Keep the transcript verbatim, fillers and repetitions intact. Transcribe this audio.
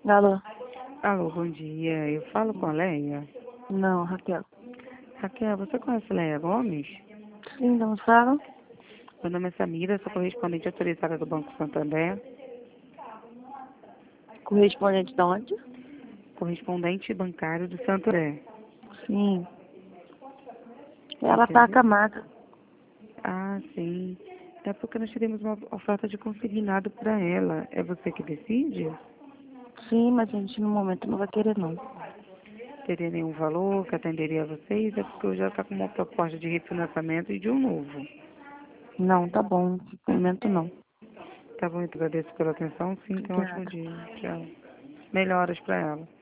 Alô? Alô, bom dia. Eu falo com a Leia. Não, Raquel. Raquel, você conhece Leia Gomes? Sim, não fala? Meu nome é Samira, sou correspondente autorizada do Banco Santander. Correspondente de onde? Correspondente bancário do Santander. Sim. Ela tá Entendeu? acamada. Ah, sim. É porque nós teremos uma oferta de consignado para ela. É você que decide? Sim, mas a gente no momento não vai querer não. Teria nenhum valor que atenderia a vocês? É porque eu já estou com uma proposta de refinanciamento e de um novo. Não, tá bom. No momento não. Tá bom, eu agradeço pela atenção. Sim, tenha um ótimo Obrigada. dia. Tchau. Melhoras para ela.